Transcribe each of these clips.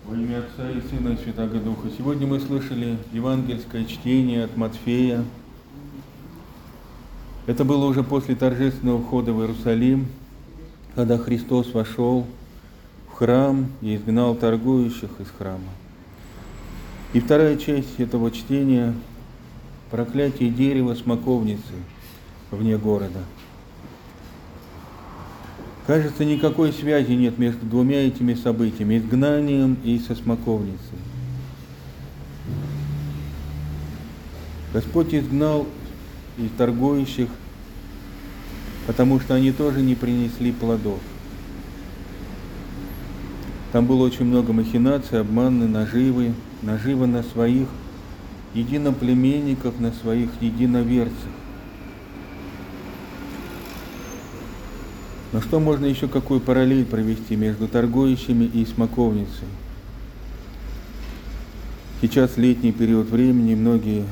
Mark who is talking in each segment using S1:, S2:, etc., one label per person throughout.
S1: Во имя Отца и Сына и Святаго Духа. Сегодня мы слышали евангельское чтение от Матфея. Это было уже после торжественного входа в Иерусалим, когда Христос вошел в храм и изгнал торгующих из храма. И вторая часть этого чтения – проклятие дерева смоковницы вне города. Кажется, никакой связи нет между двумя этими событиями – изгнанием и со смоковницей. Господь изгнал и торгующих, потому что они тоже не принесли плодов. Там было очень много махинаций, обманы, наживы на своих единоплеменников, на своих единоверцев. Но что можно еще, какую параллель провести между торгующими и смоковницей? Сейчас летний период времени, многие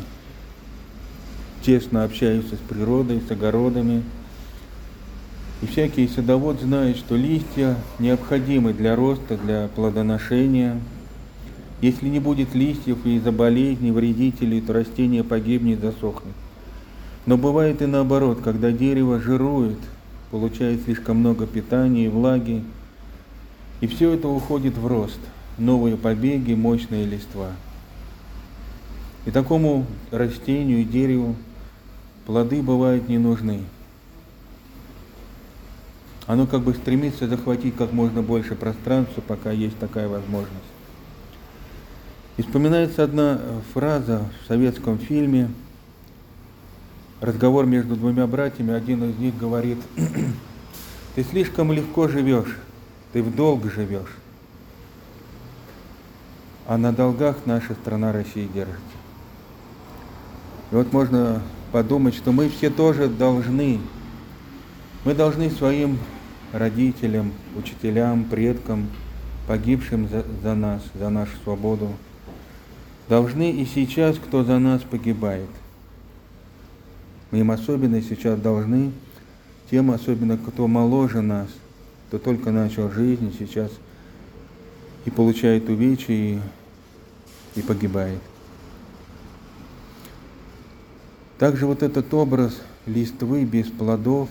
S1: тесно общаются с природой, с огородами. И всякий садовод знает, что листья необходимы для роста, для плодоношения. Если не будет листьев из-за болезней, вредителей, то растение погибнет, засохнет. Но бывает и наоборот, когда дерево жирует, получает слишком много питания и влаги, и все это уходит в рост, новые побеги, мощные листва. И такому растению и дереву плоды бывают не нужны. Оно как бы стремится захватить как можно больше пространства, пока есть такая возможность. И вспоминается одна фраза в советском фильме, разговор между двумя братьями, один из них говорит: «Ты слишком легко живешь, ты в долг живешь, а на долгах наша страна Россия держится». И вот можно подумать, что мы все тоже должны, мы должны своим родителям, учителям, предкам, погибшим за нас, за нашу свободу, должны и сейчас, кто за нас погибает. Мы им особенно сейчас должны, тем особенно, кто моложе нас, кто только начал жизнь и сейчас и получает увечья, и погибает. Также вот этот образ листвы без плодов,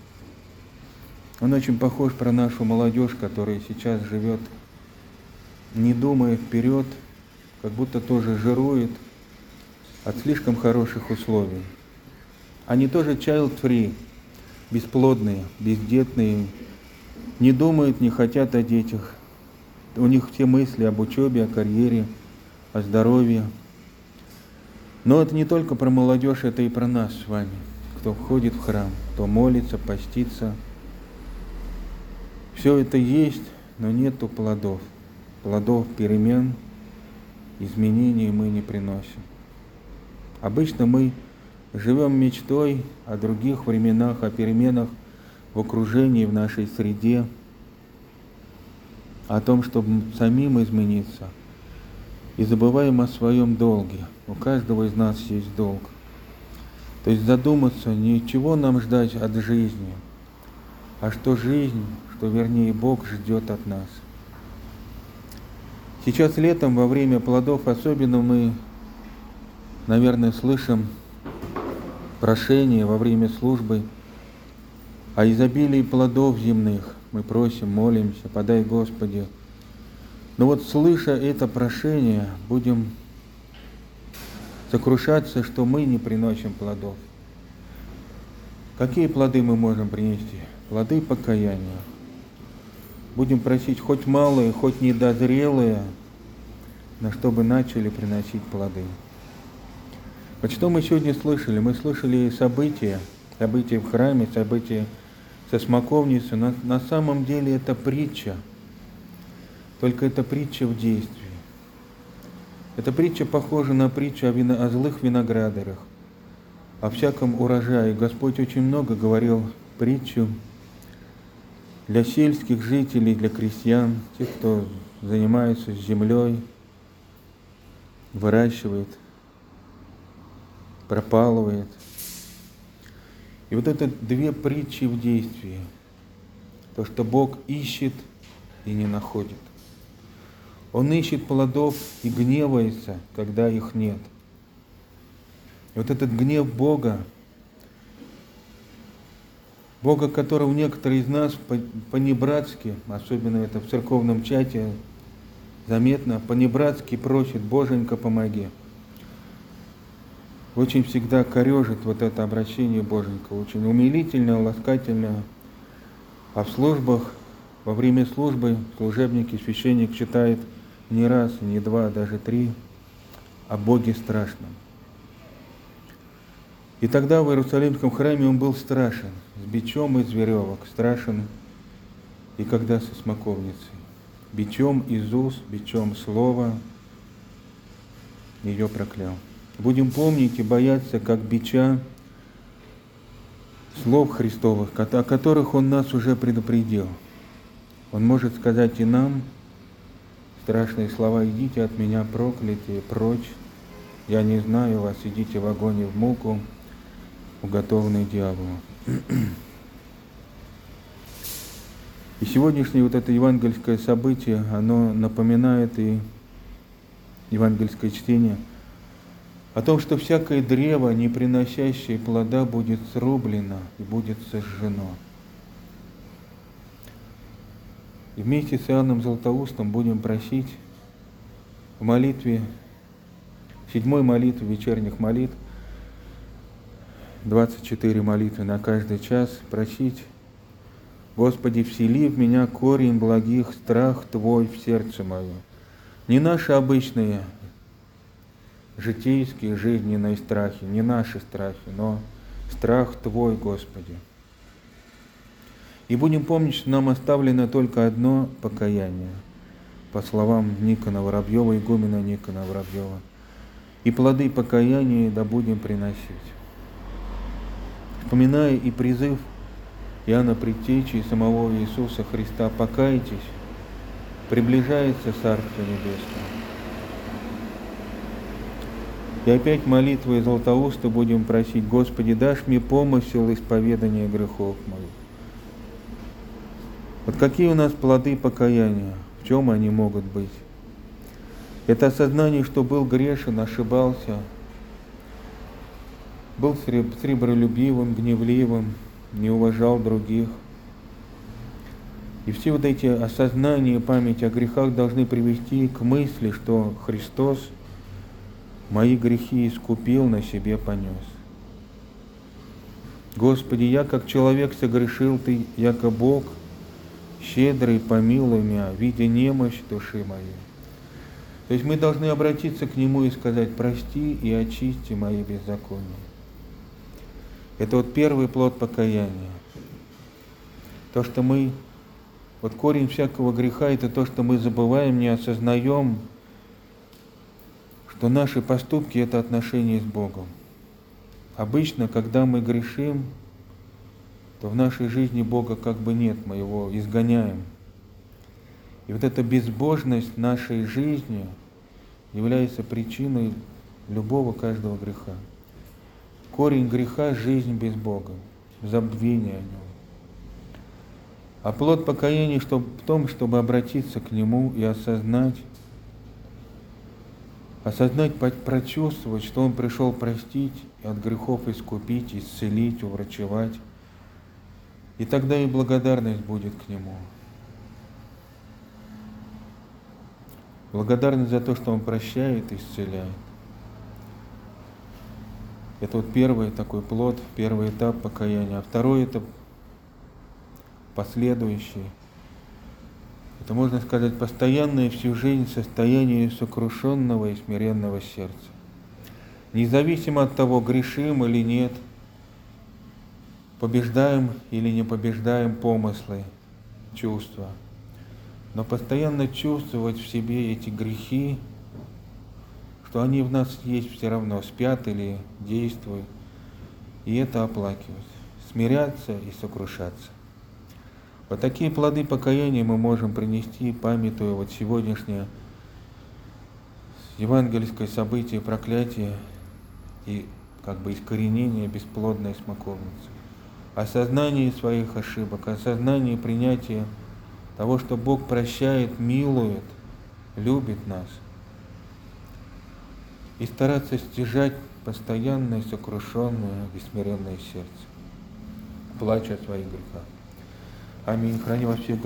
S1: он очень похож про нашу молодежь, которая сейчас живет, не думая вперед, как будто тоже жирует от слишком хороших условий. Они тоже child-free, бесплодные, бездетные, не думают, не хотят о детях. У них все мысли об учебе, о карьере, о здоровье. Но это не только про молодежь, это и про нас с вами, кто входит в храм, кто молится, постится. Все это есть, но нету плодов. Плодов перемен, изменений мы не приносим. Обычно мы живем мечтой о других временах, о переменах в окружении, в нашей среде, о том, чтобы самим измениться. И забываем о своем долге. У каждого из нас есть долг. То есть задуматься, не чего нам ждать от жизни, а что жизнь, что вернее Бог ждет от нас. Сейчас летом, во время плодов, особенно мы, наверное, слышим прошение во время службы о изобилии плодов земных. Мы просим, молимся, подай Господи. Но вот слыша это прошение, будем сокрушаться, что мы не приносим плодов. Какие плоды мы можем принести? Плоды покаяния. Будем просить хоть малые, хоть недозрелые, но чтобы начали приносить плоды. Вот что мы сегодня слышали? Мы слышали события в храме, события со смоковницей. На самом деле это притча, только это притча в действии. Эта притча похожа на притчу о злых виноградарях, о всяком урожае. Господь очень много говорил притчу для сельских жителей, для крестьян, тех, кто занимается землей, выращивает, пропалывает. И вот это две притчи в действии. То, что Бог ищет и не находит. Он ищет плодов и гневается, когда их нет. И вот этот гнев Бога, которого некоторые из нас понебратски, особенно это в церковном чате заметно, понебратски просит: Боженька, помоги. Очень всегда корежит вот это обращение Боженька, очень умилительное, ласкательное. А в службах, во время службы служебник и священник читает не раз, не два, даже три о Боге страшном. И тогда в Иерусалимском храме он был страшен, с бичом из веревок, страшен и когда со смоковницей. Бичом из уст, бичом слова ее проклял. Будем помнить и бояться, как бича, слов Христовых, о которых Он нас уже предупредил. Он может сказать и нам страшные слова: «Идите от меня, проклятые, прочь, я не знаю вас, идите в огонь и в муку, уготованный дьяволу». И сегодняшнее вот это евангельское событие, оно напоминает и евангельское чтение о том, что всякое древо, не приносящее плода, будет срублено и будет сожжено. И вместе с Иоанном Златоустом будем просить в молитве, 7-й молитве вечерних молитв, 24 молитвы на каждый час, просить: Господи, всели в меня корень благих, страх Твой в сердце мое. Не наши обычные житейские, жизненные страхи, не наши страхи, но страх Твой, Господи. И будем помнить, что нам оставлено только одно покаяние, по словам Никона Воробьева, игумена Никона Воробьева. И плоды покаяния да будем приносить. Вспоминая и призыв Иоанна Предтечи и самого Иисуса Христа: покайтесь, приближается Царство Небесное. И опять молитвой Златоуста будем просить: Господи, дашь мне помысел исповедания грехов моих. Вот какие у нас плоды покаяния, в чем они могут быть? Это осознание, что был грешен, ошибался, был сребролюбивым, гневливым, не уважал других. И все вот эти осознания и память о грехах должны привести к мысли, что Христос мои грехи искупил, на себе понес. Господи, я как человек согрешил, Ты, яко Бог, щедрый, помилуй меня, видя немощь души моей. То есть мы должны обратиться к Нему и сказать: прости и очисти мои беззакония. Это вот первый плод покаяния. То, что мы, вот корень всякого греха, это то, что мы забываем, не осознаем, что наши поступки – это отношения с Богом. Обычно, когда мы грешим, то в нашей жизни Бога как бы нет, мы Его изгоняем. И вот эта безбожность нашей жизни является причиной любого каждого греха. Корень греха – жизнь без Бога, забвение о Нем. А плод покаяния в том, чтобы обратиться к Нему и осознать, прочувствовать, что Он пришел простить, и от грехов искупить, исцелить, уврачевать. И тогда и благодарность будет к Нему. Благодарность за то, что Он прощает и исцеляет. Это вот первый такой плод, первый этап покаяния. А второй этап, последующий, это, можно сказать, постоянное всю жизнь состояние сокрушенного и смиренного сердца. Независимо от того, грешим или нет, побеждаем или не побеждаем помыслы, чувства, но постоянно чувствовать в себе эти грехи, что они в нас есть все равно, спят или действуют, и это оплакивать, смиряться и сокрушаться. Вот такие плоды покаяния мы можем принести, памятуя вот сегодняшнее евангельское событие проклятия и как бы искоренение бесплодной смоковницы. Осознание своих ошибок, осознание принятия того, что Бог прощает, милует любит нас, и стараться стяжать постоянное сокрушенное и смиренное сердце, плача о своих грехах. Аминь. Храни вас всех.